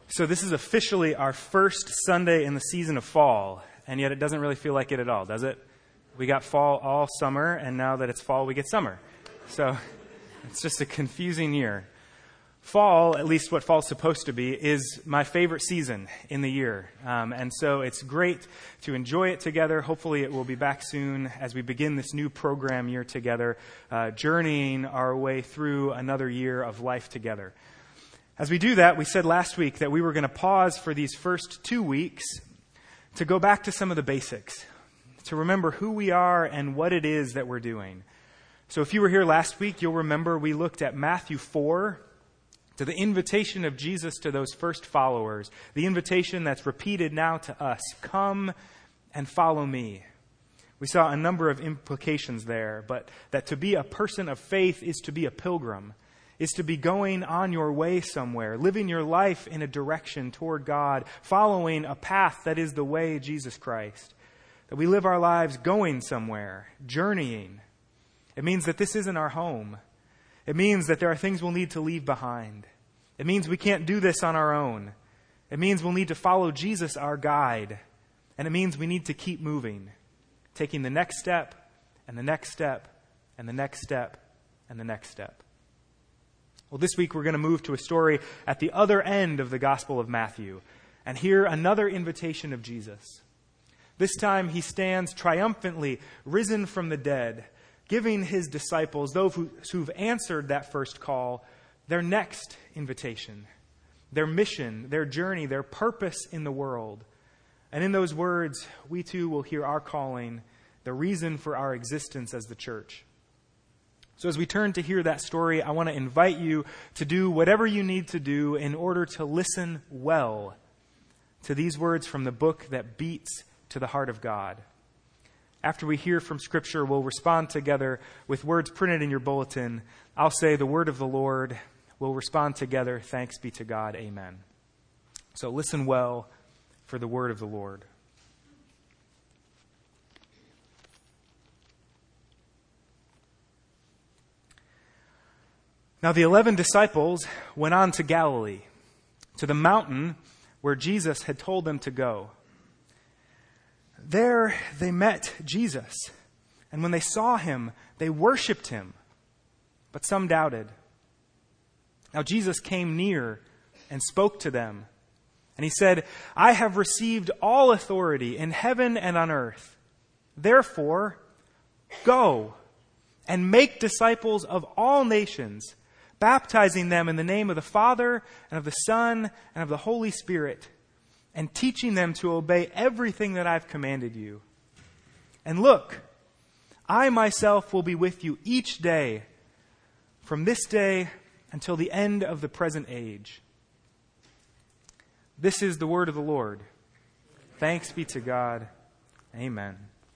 So this is officially our first Sunday in the season of fall, and yet it doesn't really feel like it at all, does it? We got fall all summer, and now that it's fall, we get summer. So it's just a confusing year. Fall, at least what fall's supposed to be, is my favorite season in the year. And so it's great to enjoy it together. Hopefully it will be back soon as we begin this new program year together, journeying our way through another year of life together. As we do that, we said last week that we were going to pause for these first 2 weeks to go back to some of the basics, to remember who we are and what it is that we're doing. So if you were here last week, you'll remember we looked at Matthew 4, to the invitation of Jesus to those first followers, the invitation that's repeated now to us, come and follow me. We saw a number of implications there, but that to be a person of faith is to be a pilgrim, is to be going on your way somewhere, living your life in a direction toward God, following a path that is the way, Jesus Christ. That we live our lives going somewhere, journeying. It means that this isn't our home. It means that there are things we'll need to leave behind. It means we can't do this on our own. It means we'll need to follow Jesus, our guide. And it means we need to keep moving, taking the next step, and the next step, and the next step, and the next step. Well, this week we're going to move to a story at the other end of the Gospel of Matthew and hear another invitation of Jesus. This time he stands triumphantly risen from the dead, giving his disciples, those who've answered that first call, their next invitation, their mission, their journey, their purpose in the world. And in those words, we too will hear our calling, the reason for our existence as the church. So as we turn to hear that story, I want to invite you to do whatever you need to do in order to listen well to these words from the book that beats to the heart of God. After we hear from Scripture, we'll respond together with words printed in your bulletin. I'll say the word of the Lord. We'll respond together. Thanks be to God. Amen. So listen well for the word of the Lord. Now the 11 disciples went on to Galilee, to the mountain where Jesus had told them to go. There they met Jesus, and when they saw him, they worshipped him, but some doubted. Now Jesus came near and spoke to them, and he said, I have received all authority in heaven and on earth. Therefore, go and make disciples of all nations, baptizing them in the name of the Father and of the Son and of the Holy Spirit, and teaching them to obey everything that I've commanded you. And look, I myself will be with you each day, from this day until the end of the present age. This is the word of the Lord. Thanks be to God. Amen.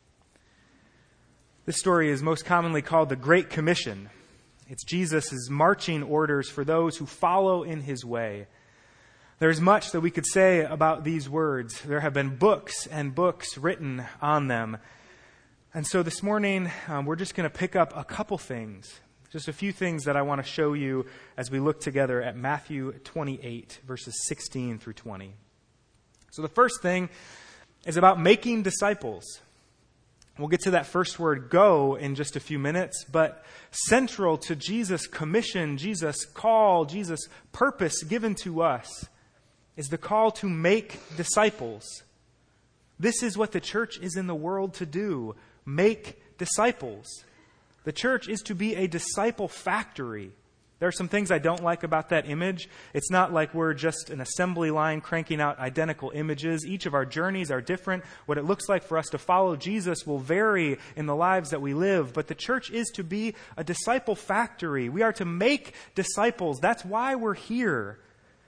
This story is most commonly called the Great Commission. It's Jesus' marching orders for those who follow in his way. There's much that we could say about these words. There have been books and books written on them. And so this morning, we're just going to pick up a couple things, just a few things that I want to show you as we look together at Matthew 28, verses 16 through 20. So the first thing is about making disciples. We'll get to that first word, go, in just a few minutes, but central to Jesus' commission, Jesus' call, Jesus' purpose given to us is the call to make disciples. This is what the church is in the world to do, make disciples. The church is to be a disciple factory. There are some things I don't like about that image. It's not like we're just an assembly line cranking out identical images. Each of our journeys are different. What it looks like for us to follow Jesus will vary in the lives that we live. But the church is to be a disciple factory. We are to make disciples. That's why we're here.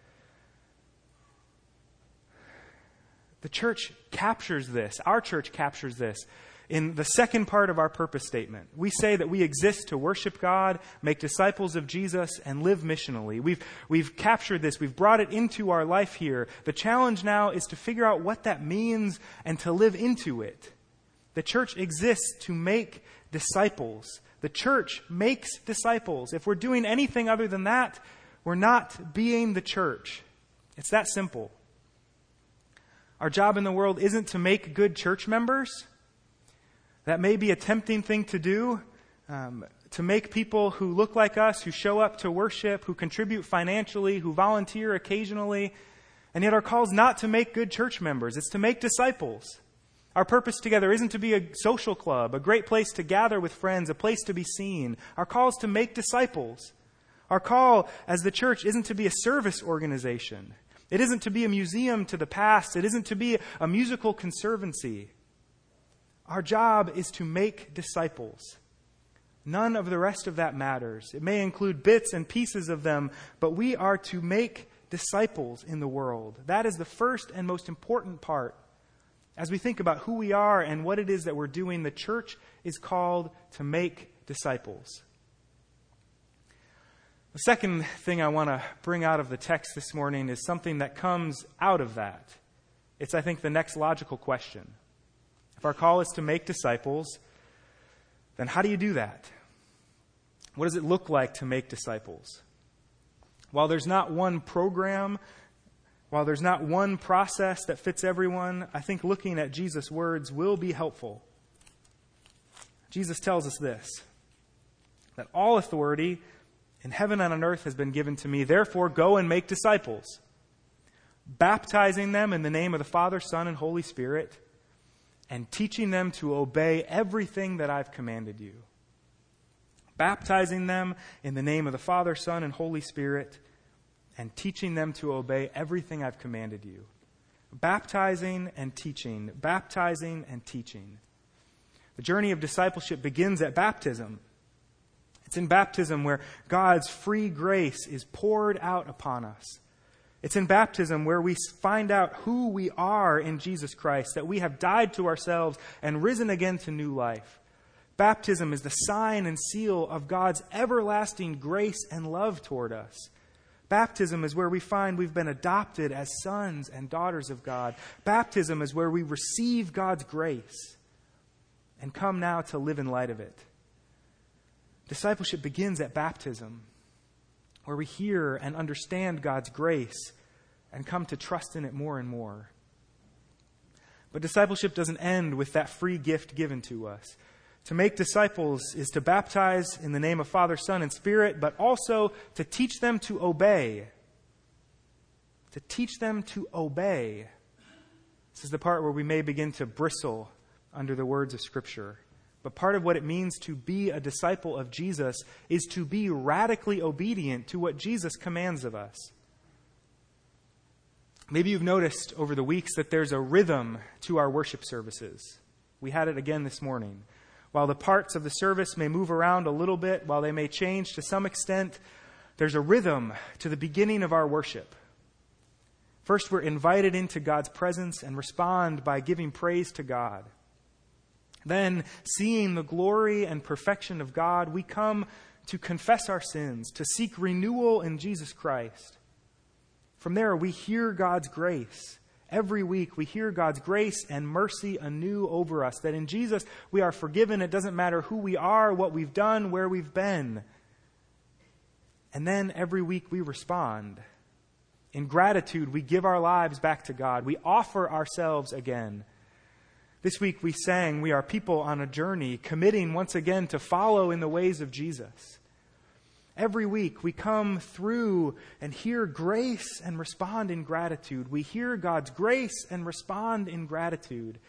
The church captures this. Our church captures this in the second part of our purpose statement. We say that we exist to worship God, make disciples of Jesus, and live missionally. We've captured this. We've brought it into our life here. The challenge now is to figure out what that means and to live into it. The church exists to make disciples. The church makes disciples. If we're doing anything other than that, we're not being the church. It's that simple. Our job in the world isn't to make good church members. That may be a tempting thing to do, to make people who look like us, who show up to worship, who contribute financially, who volunteer occasionally. And yet our call is not to make good church members. It's to make disciples. Our purpose together isn't to be a social club, a great place to gather with friends, a place to be seen. Our call is to make disciples. Our call as the church isn't to be a service organization. It isn't to be a museum to the past. It isn't to be a musical conservancy. Our job is to make disciples. None of the rest of that matters. It may include bits and pieces of them, but we are to make disciples in the world. That is the first and most important part. As we think about who we are and what it is that we're doing, the church is called to make disciples. The second thing I want to bring out of the text this morning is something that comes out of that. It's, I think, the next logical question. If our call is to make disciples, then how do you do that? What does it look like to make disciples? While there's not one program, while there's not one process that fits everyone, I think looking at Jesus' words will be helpful. Jesus tells us this, that all authority in heaven and on earth has been given to me. Therefore, go and make disciples, baptizing them in the name of the Father, Son, and Holy Spirit, and teaching them to obey everything that I've commanded you. Baptizing them in the name of the Father, Son, and Holy Spirit, and teaching them to obey everything I've commanded you. Baptizing and teaching. Baptizing and teaching. The journey of discipleship begins at baptism. It's in baptism where God's free grace is poured out upon us. It's in baptism where we find out who we are in Jesus Christ, that we have died to ourselves and risen again to new life. Baptism is the sign and seal of God's everlasting grace and love toward us. Baptism is where we find we've been adopted as sons and daughters of God. Baptism is where we receive God's grace and come now to live in light of it. Discipleship begins at baptism, where we hear and understand God's grace and come to trust in it more and more. But discipleship doesn't end with that free gift given to us. To make disciples is to baptize in the name of Father, Son, and Spirit, but also to teach them to obey. To teach them to obey. This is the part where we may begin to bristle under the words of Scripture. But part of what it means to be a disciple of Jesus is to be radically obedient to what Jesus commands of us. Maybe you've noticed over the weeks that there's a rhythm to our worship services. We had it again this morning. While the parts of the service may move around a little bit, while they may change to some extent, there's a rhythm to the beginning of our worship. First, we're invited into God's presence and respond by giving praise to God. Then, seeing the glory and perfection of God, we come to confess our sins, to seek renewal in Jesus Christ. From there, we hear God's grace. Every week, we hear God's grace and mercy anew over us, that in Jesus we are forgiven. It doesn't matter who we are, what we've done, where we've been. And then every week we respond. In gratitude, we give our lives back to God. We offer ourselves again. This week we sang, we are people on a journey, committing once again to follow in the ways of Jesus. Every week we come through and hear grace and respond in gratitude. We hear God's grace and respond in gratitude.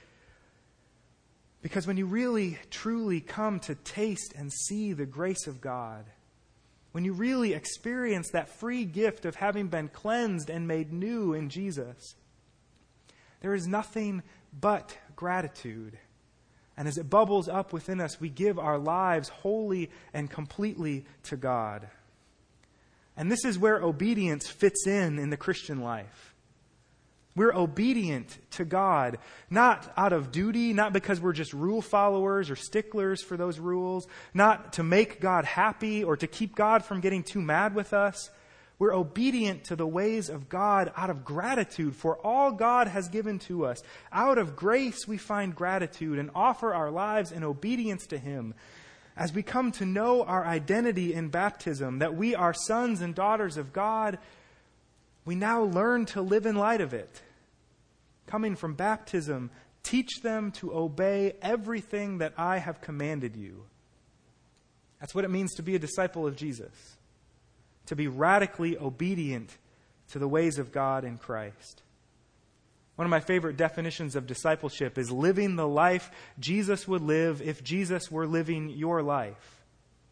Because when you really, truly come to taste and see the grace of God, when you really experience that free gift of having been cleansed and made new in Jesus, there is nothing but gratitude. And as it bubbles up within us, we give our lives wholly and completely to God. And this is where obedience fits in the Christian life. We're obedient to God, not out of duty, not because we're just rule followers or sticklers for those rules, not to make God happy or to keep God from getting too mad with us. We're obedient to the ways of God out of gratitude for all God has given to us. Out of grace, we find gratitude and offer our lives in obedience to Him. As we come to know our identity in baptism, that we are sons and daughters of God, we now learn to live in light of it. Coming from baptism, teach them to obey everything that I have commanded you. That's what it means to be a disciple of Jesus, to be radically obedient to the ways of God in Christ. One of my favorite definitions of discipleship is living the life Jesus would live if Jesus were living your life.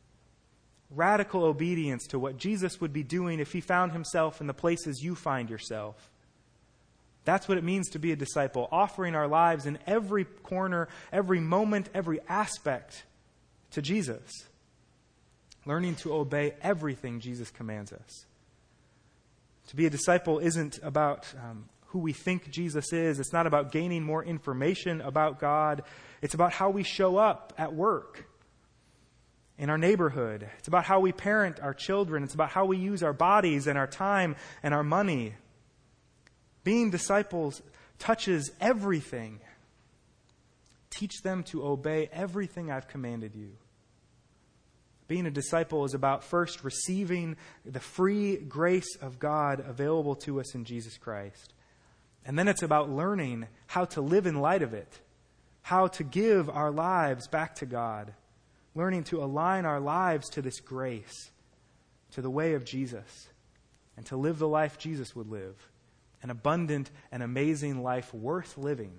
Radical obedience to what Jesus would be doing if he found himself in the places you find yourself. That's what it means to be a disciple, offering our lives in every corner, every moment, every aspect to Jesus. Learning to obey everything Jesus commands us. To be a disciple isn't about who we think Jesus is. It's not about gaining more information about God. It's about how we show up at work, in our neighborhood. It's about how we parent our children. It's about how we use our bodies and our time and our money. Being disciples touches everything. Teach them to obey everything I've commanded you. Being a disciple is about first receiving the free grace of God available to us in Jesus Christ. And then it's about learning how to live in light of it, how to give our lives back to God, learning to align our lives to this grace, to the way of Jesus, and to live the life Jesus would live, an abundant and amazing life worth living.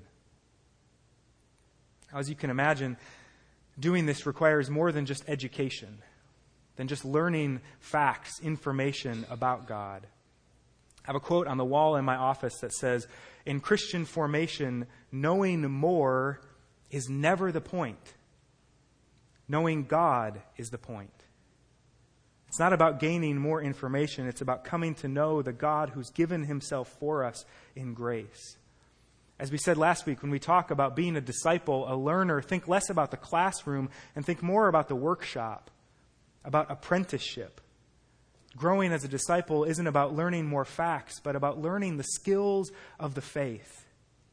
As you can imagine, doing this requires more than just education, than just learning facts, information about God. I have a quote on the wall in my office that says, "In Christian formation, knowing more is never the point. Knowing God is the point." It's not about gaining more information. It's about coming to know the God who's given himself for us in grace. As we said last week, when we talk about being a disciple, a learner, think less about the classroom and think more about the workshop, about apprenticeship. Growing as a disciple isn't about learning more facts, but about learning the skills of the faith.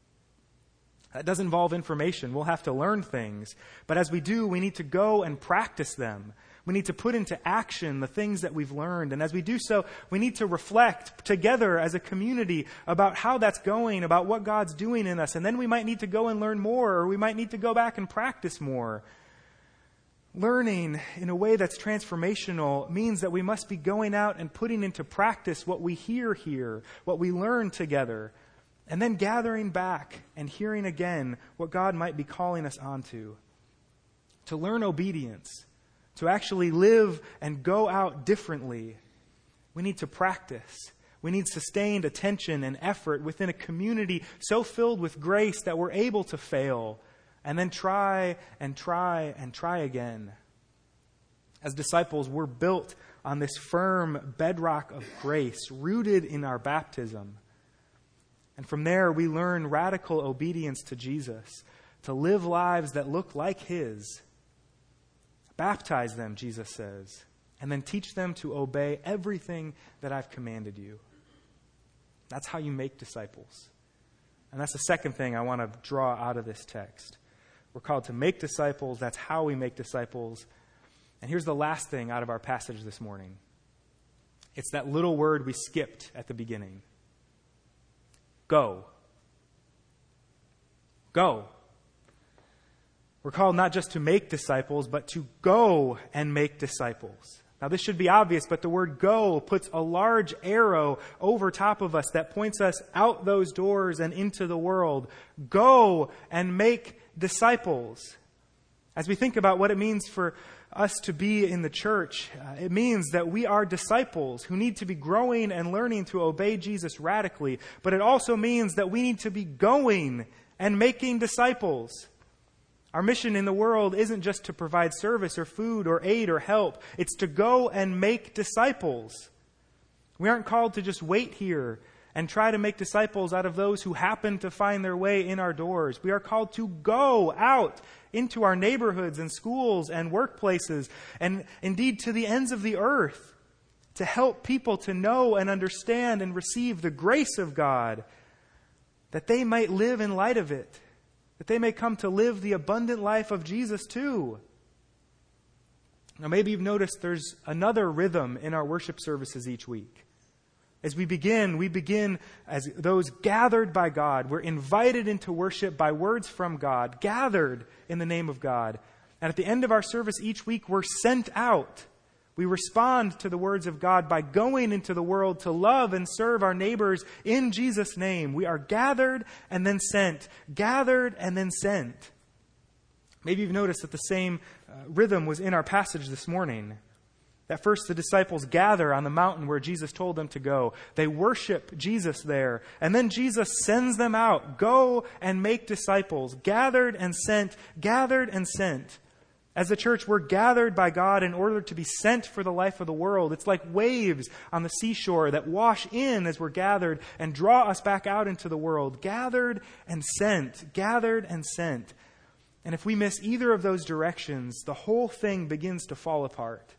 That does involve information. We'll have to learn things. But as we do, we need to go and practice them. We need to put into action the things that we've learned. And as we do so, we need to reflect together as a community about how that's going, about what God's doing in us. And then we might need to go and learn more, or we might need to go back and practice more. Learning in a way that's transformational means that we must be going out and putting into practice what we hear here, what we learn together, and then gathering back and hearing again what God might be calling us onto. To learn obedience, to actually live and go out differently, we need to practice. We need sustained attention and effort within a community so filled with grace that we're able to fail and then try and try and try again. As disciples, we're built on this firm bedrock of grace, rooted in our baptism. And from there, we learn radical obedience to Jesus, to live lives that look like his. Baptize them, Jesus says, and then teach them to obey everything that I've commanded you. That's how you make disciples. And that's the second thing I want to draw out of this text. We're called to make disciples. That's how we make disciples. And here's the last thing out of our passage this morning. It's that little word we skipped at the beginning. Go. Go. We're called not just to make disciples, but to go and make disciples. Now, this should be obvious, but the word go puts a large arrow over top of us that points us out those doors and into the world. Go and make disciples. As we think about what it means for us to be in the church, it means that we are disciples who need to be growing and learning to obey Jesus radically. But it also means that we need to be going and making disciples. Our mission in the world isn't just to provide service or food or aid or help. It's to go and make disciples. We aren't called to just wait here and try to make disciples out of those who happen to find their way in our doors. We are called to go out into our neighborhoods and schools and workplaces and indeed to the ends of the earth to help people to know and understand and receive the grace of God, that they might live in light of it, that they may come to live the abundant life of Jesus too. Now maybe you've noticed there's another rhythm in our worship services each week. As we begin as those gathered by God. We're invited into worship by words from God, gathered in the name of God. And at the end of our service each week, we're sent out. We respond to the words of God by going into the world to love and serve our neighbors in Jesus' name. We are gathered and then sent. Gathered and then sent. Maybe you've noticed that the same rhythm was in our passage this morning. That first the disciples gather on the mountain where Jesus told them to go. They worship Jesus there. And then Jesus sends them out. Go and make disciples. Gathered and sent. Gathered and sent. As the church, we're gathered by God in order to be sent for the life of the world. It's like waves on the seashore that wash in as we're gathered and draw us back out into the world. Gathered and sent. Gathered and sent. And if we miss either of those directions, the whole thing begins to fall apart.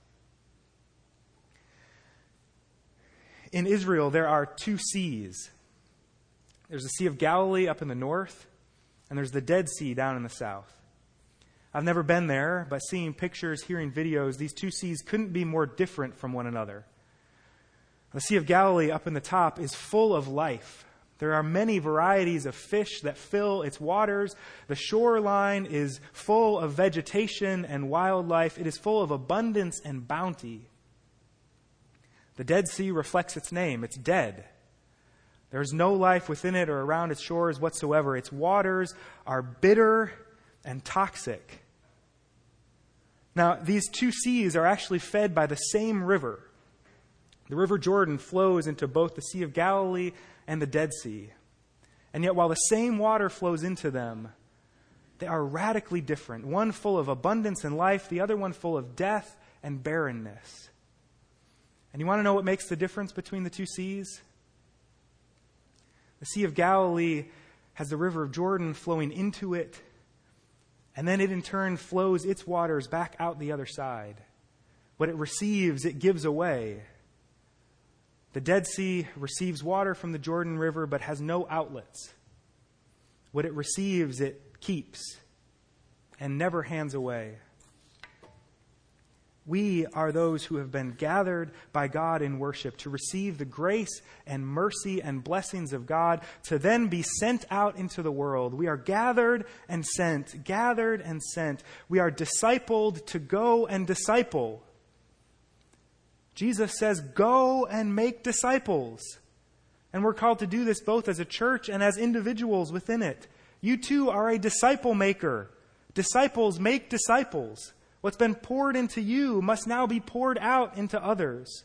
In Israel, there are two seas. There's the Sea of Galilee up in the north, and there's the Dead Sea down in the south. I've never been there, but seeing pictures, hearing videos, these two seas couldn't be more different from one another. The Sea of Galilee up in the top is full of life. There are many varieties of fish that fill its waters. The shoreline is full of vegetation and wildlife. It is full of abundance and bounty. The Dead Sea reflects its name. It's dead. There is no life within it or around its shores whatsoever. Its waters are bitter and toxic. Now, these two seas are actually fed by the same river. The River Jordan flows into both the Sea of Galilee and the Dead Sea. And yet, while the same water flows into them, they are radically different. One full of abundance and life, the other one full of death and barrenness. And you want to know what makes the difference between the two seas? The Sea of Galilee has the River of Jordan flowing into it, and then it in turn flows its waters back out the other side. What it receives, it gives away. The Dead Sea receives water from the Jordan River but has no outlets. What it receives, it keeps and never hands away. We are those who have been gathered by God in worship to receive the grace and mercy and blessings of God, to then be sent out into the world. We are gathered and sent, gathered and sent. We are discipled to go and disciple. Jesus says, go and make disciples. And we're called to do this both as a church and as individuals within it. You too are a disciple maker. Disciples make disciples. What's been poured into you must now be poured out into others.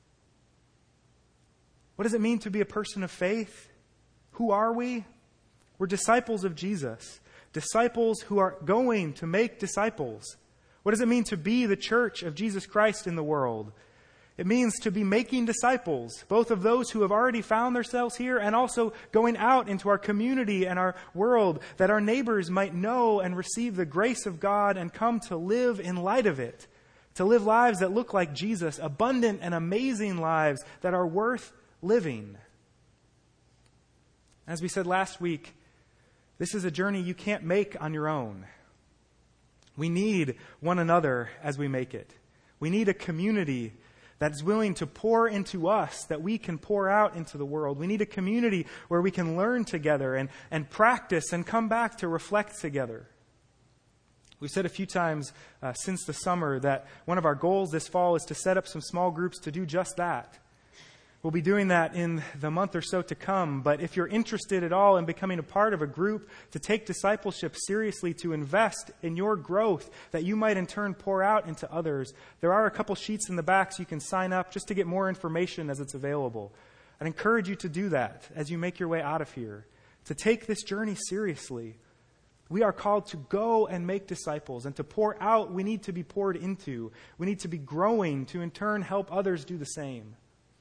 What does it mean to be a person of faith? Who are we? We're disciples of Jesus. Disciples who are going to make disciples. What does it mean to be the church of Jesus Christ in the world? It means to be making disciples, both of those who have already found themselves here and also going out into our community and our world, that our neighbors might know and receive the grace of God and come to live in light of it, to live lives that look like Jesus, abundant and amazing lives that are worth living. As we said last week, this is a journey you can't make on your own. We need one another as we make it. We need a community that is willing to pour into us, that we can pour out into the world. We need a community where we can learn together and practice and come back to reflect together. We've said a few times since the summer that one of our goals this fall is to set up some small groups to do just that. We'll be doing that in the month or so to come, but if you're interested at all in becoming a part of a group, to take discipleship seriously, to invest in your growth, that you might in turn pour out into others, there are a couple sheets in the back so you can sign up just to get more information as it's available. I'd encourage you to do that as you make your way out of here, to take this journey seriously. We are called to go and make disciples, and to pour out, we need to be poured into. We need to be growing to in turn help others do the same.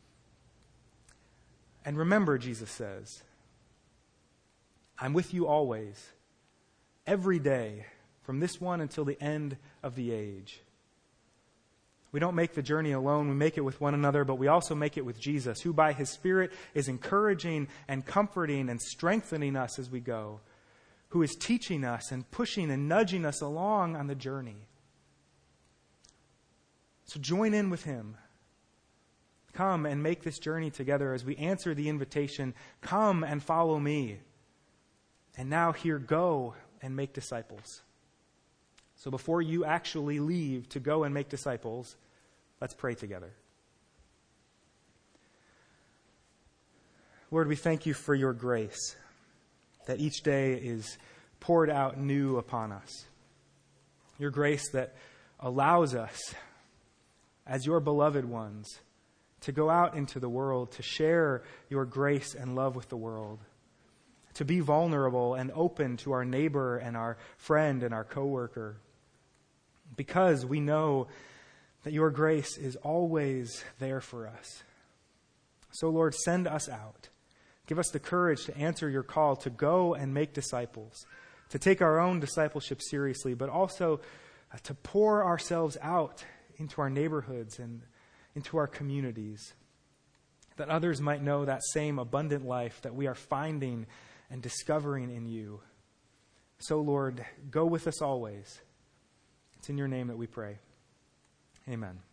And remember, Jesus says, I'm with you always, every day, from this one until the end of the age. We don't make the journey alone. We make it with one another, but we also make it with Jesus, who by his Spirit is encouraging and comforting and strengthening us as we go, who is teaching us and pushing and nudging us along on the journey. So join in with him. Come and make this journey together as we answer the invitation, come and follow me. And now here, go and make disciples. So before you actually leave to go and make disciples, let's pray together. Lord, we thank you for your grace, that each day is poured out new upon us. Your grace that allows us, as your beloved ones, to go out into the world, to share your grace and love with the world, to be vulnerable and open to our neighbor and our friend and our coworker, because we know that your grace is always there for us. So, Lord, send us out. Give us the courage to answer your call to go and make disciples, to take our own discipleship seriously, but also to pour ourselves out into our neighborhoods and into our communities, that others might know that same abundant life that we are finding and discovering in you. So, Lord, go with us always. It's in your name that we pray. Amen.